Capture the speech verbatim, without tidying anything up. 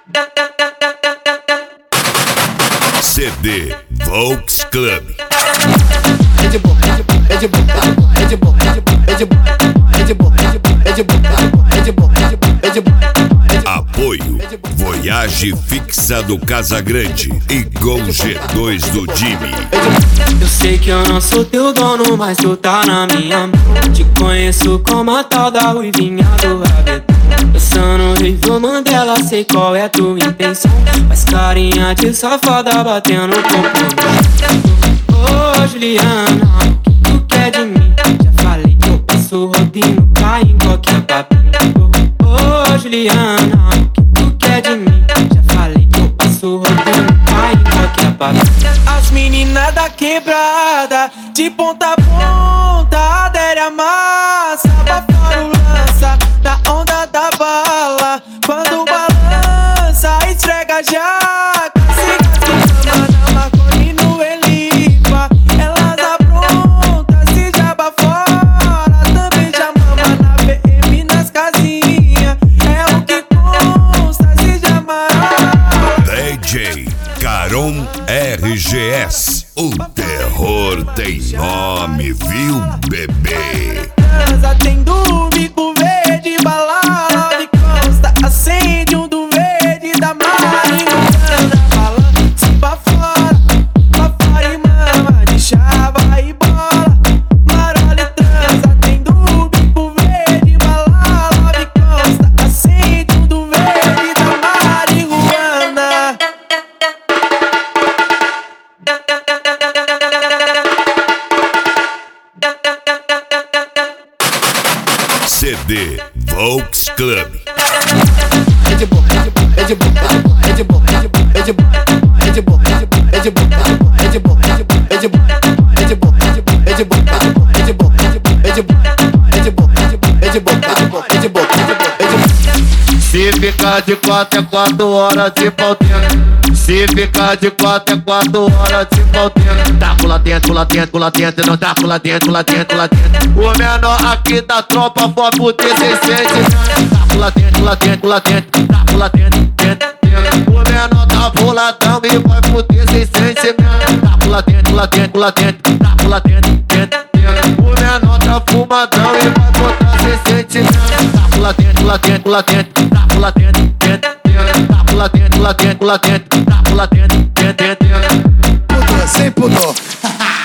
C D Volks Club. É de boca, é de boca, é de boca, é de boca, é de boca, é de boca, é de boca, é de boca, é de boca. Apoio Voyage Fixa do Casagrande e Gol G dois do Jimmy. Eu sei que eu não sou teu dono, mas tu tá na minha mão. Te conheço como a tal da ruivinha do rabetão. Pensando no Rival Mandela, sei qual é a tua intenção. Faz carinha de safada batendo o corpo. Ô Juliana, o que tu quer de mim? Já falei que eu passo rodinho, cai em qualquer papinho. Ô Juliana, o que tu quer de mim? Já falei que eu passo rodinho, cai em qualquer papinho. As meninas da quebrada, de ponta a ponta, adere a massa, abafar o lança, da onda da bala. Quando balança, esfrega a jaca, se gasta na maconha e no Elipa. Elas aprontam, se jaba fora, também já mama na B M nas casinhas. É o que consta, se jamará. D J Caron R G S. O terror tem nome, viu, bebê? Transa tem do bico verde, balada de costa, acende um do verde da marihuana. Balança pra fora, pra fora e mama de chava e bola. Marola e transa tem do bico verde, balada de costa, acende um do verde da marihuana. C D Volks Club. É de boca, é de boca, é de boca, é de boca, é de boca, é de boca, é de boca, é de boca, é de boca, é de boca, é de boca, é de boca, é de boca, é de boca, é de boca, é de boca, é de boca. Se ficar de quatro é quatro horas de pau dentro. Se ficar de quatro é quatro horas de pau dentro. Tá pula dentro, pula dentro, pula dentro. Não tá pula dentro, pula dentro, pula dentro. O menor aqui da tropa foi pro T C sete. Tá pula dentro, pula dentro, pula dentro. Tá pula dentro, dentro, dentro. O menor tá puladão e vai pro T C sete. Tá pula dentro, pula dentro, pula dentro. Tá pula dentro, dentro, dentro. O menor tá fumadão e vai botar C sete. Tá pula dentro, pula dentro, pula dentro. Tá pula dentro, dentro, dentro. Tá pula dentro, pula dentro, pula dentro. Tá pula dentro, dentro, dentro. Pudor, sem pudor.